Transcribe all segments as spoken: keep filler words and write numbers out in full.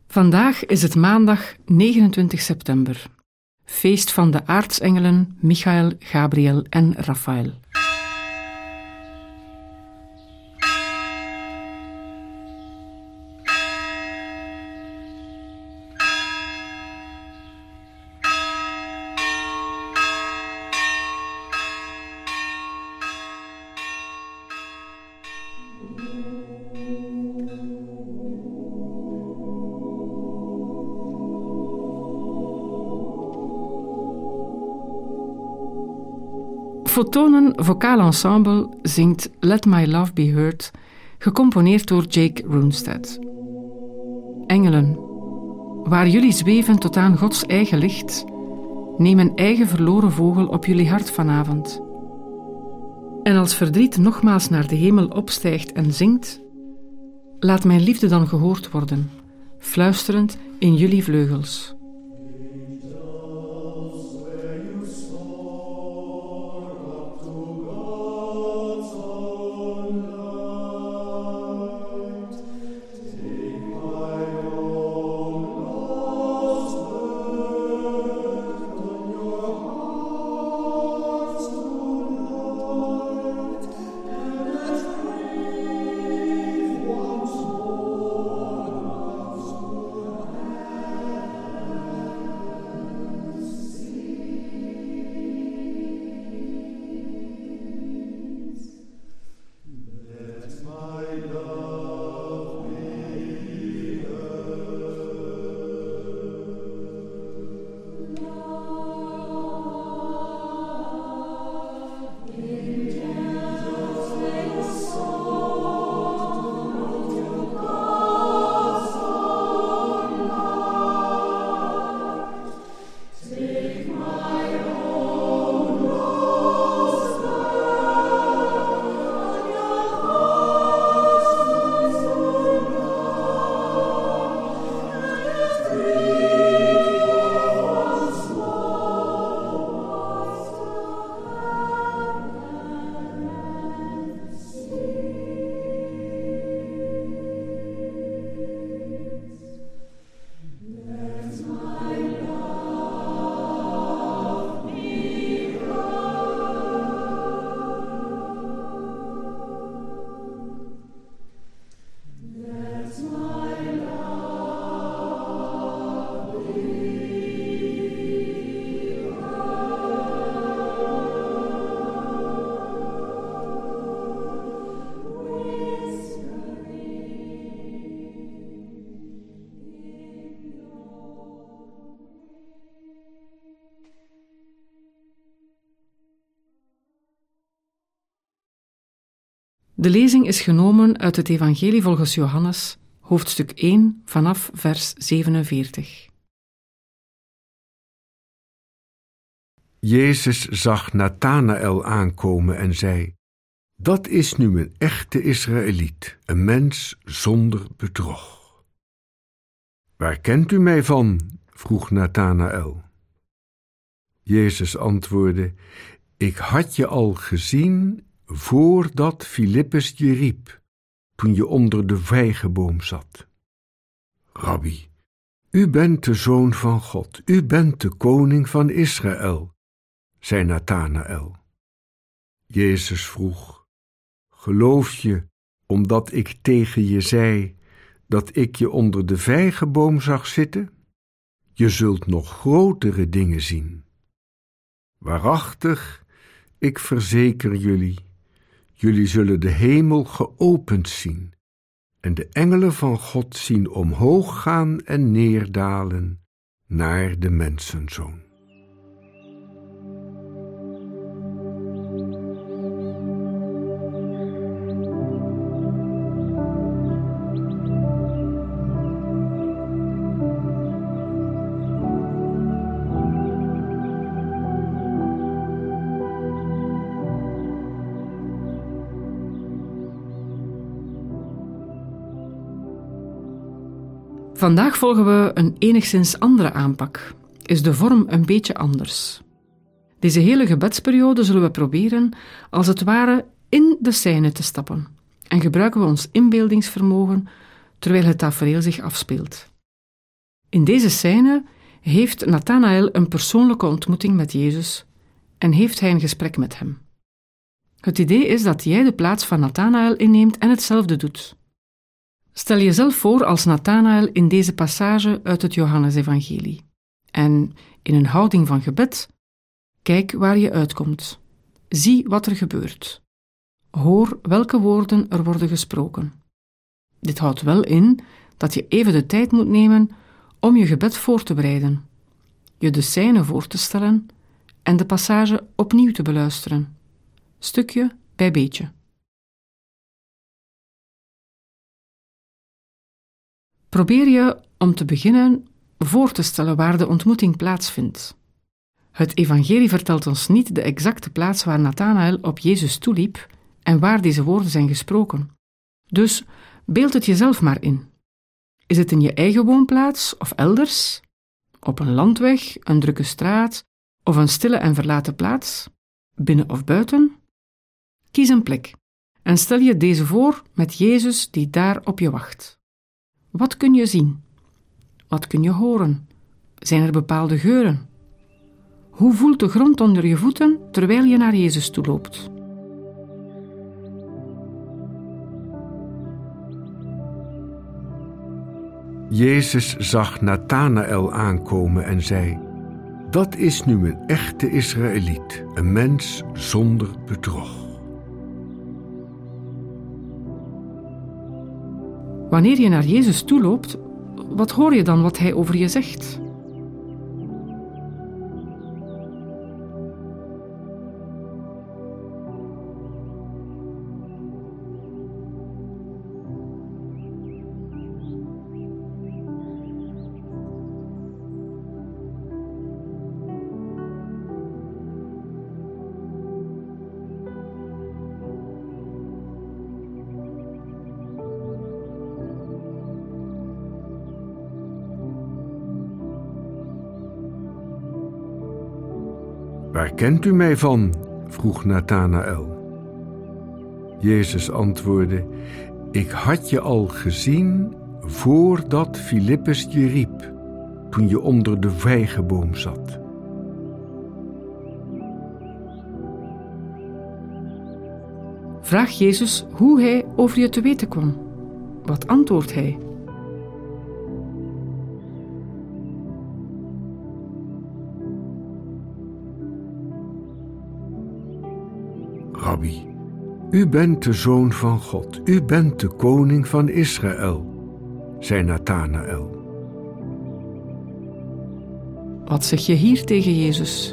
Vandaag is het maandag negenentwintig september, feest van de aartsengelen Michael, Gabriel en Raphaël. Photonen Vocaal Ensemble zingt Let My Love Be Heard, gecomponeerd door Jake Runestad. Engelen, waar jullie zweven tot aan Gods eigen licht, neem een eigen verloren vogel op jullie hart vanavond. En als verdriet nogmaals naar de hemel opstijgt en zingt, laat mijn liefde dan gehoord worden, fluisterend in jullie vleugels. De lezing is genomen uit het Evangelie volgens Johannes, hoofdstuk één, vanaf vers zevenenveertig. Jezus zag Nathanaël aankomen en zei: Dat is nu een echte Israëliet, een mens zonder bedrog. Waar kent u mij van? Vroeg Nathanaël. Jezus antwoordde: Ik had je al gezien voordat Filippus je riep, toen je onder de vijgenboom zat. Rabbi, u bent de Zoon van God, u bent de koning van Israël, zei Nathanaël. Jezus vroeg: Geloof je, omdat ik tegen je zei dat ik je onder de vijgenboom zag zitten? Je zult nog grotere dingen zien. Waarachtig, ik verzeker jullie, jullie zullen de hemel geopend zien en de engelen van God zien omhoog gaan en neerdalen naar de mensenzoon. Vandaag volgen we een enigszins andere aanpak. Is de vorm een beetje anders. Deze hele gebedsperiode zullen we proberen, als het ware, in de scène te stappen en gebruiken we ons inbeeldingsvermogen terwijl het tafereel zich afspeelt. In deze scène heeft Nathanael een persoonlijke ontmoeting met Jezus en heeft hij een gesprek met hem. Het idee is dat jij de plaats van Nathanael inneemt en hetzelfde doet. Stel jezelf voor als Nathanael in deze passage uit het Johannesevangelie. En in een houding van gebed, kijk waar je uitkomt. Zie wat er gebeurt. Hoor welke woorden er worden gesproken. Dit houdt wel in dat je even de tijd moet nemen om je gebed voor te bereiden, je de scène voor te stellen en de passage opnieuw te beluisteren, stukje bij beetje. Probeer je om te beginnen voor te stellen waar de ontmoeting plaatsvindt. Het evangelie vertelt ons niet de exacte plaats waar Nathanael op Jezus toeliep en waar deze woorden zijn gesproken. Dus beeld het jezelf maar in. Is het in je eigen woonplaats of elders? Op een landweg, een drukke straat of een stille en verlaten plaats? Binnen of buiten? Kies een plek en stel je deze voor met Jezus die daar op je wacht. Wat kun je zien? Wat kun je horen? Zijn er bepaalde geuren? Hoe voelt de grond onder je voeten terwijl je naar Jezus toe loopt? Jezus zag Nathanael aankomen en zei: dat is nu een echte Israëliet, een mens zonder bedrog. Wanneer je naar Jezus toe loopt, wat hoor je dan wat hij over je zegt? Waar kent u mij van? Vroeg Nathanael. Jezus antwoordde: ik had je al gezien voordat Filippus je riep, toen je onder de vijgenboom zat. Vraag Jezus hoe hij over je te weten kwam. Wat antwoordt hij? Rabbi, u bent de Zoon van God, u bent de koning van Israël, zei Nathanael. Wat zeg je hier tegen Jezus?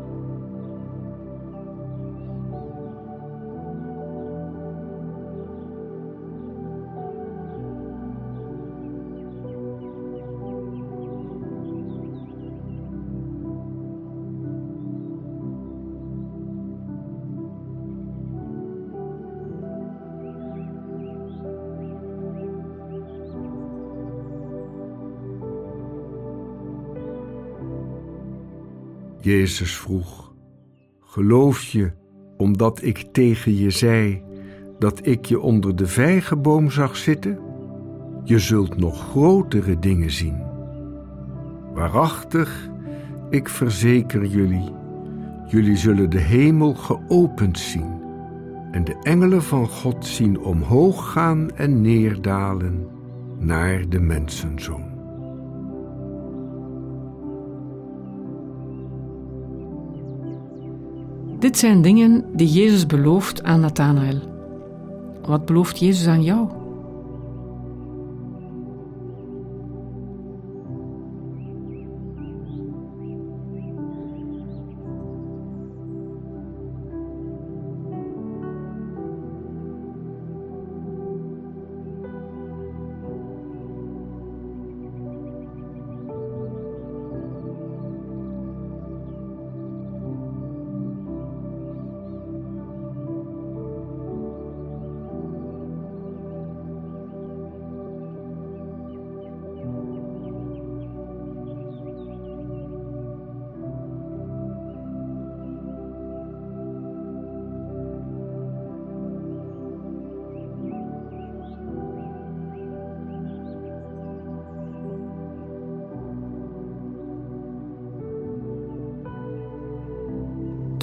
Jezus vroeg: geloof je, omdat ik tegen je zei dat ik je onder de vijgenboom zag zitten? Je zult nog grotere dingen zien. Waarachtig, ik verzeker jullie, jullie zullen de hemel geopend zien en de engelen van God zien omhoog gaan en neerdalen naar de mensenzoon. Dit zijn dingen die Jezus belooft aan Nathanael. Wat belooft Jezus aan jou?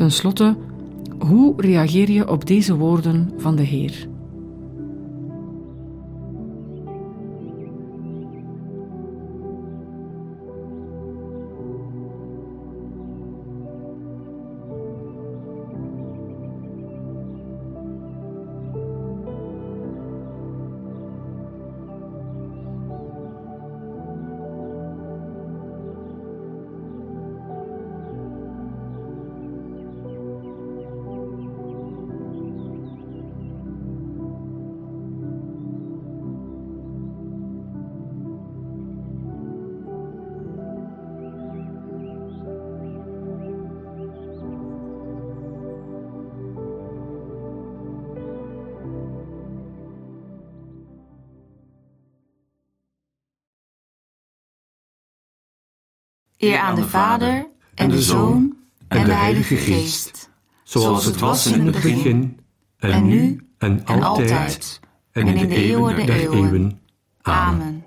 ten slotte, hoe reageer je op deze woorden van de Heer? Eer aan de Vader, en de Zoon, en de Heilige Geest, zoals het was in het begin, en nu, en altijd, en in de eeuwen der eeuwen. Amen.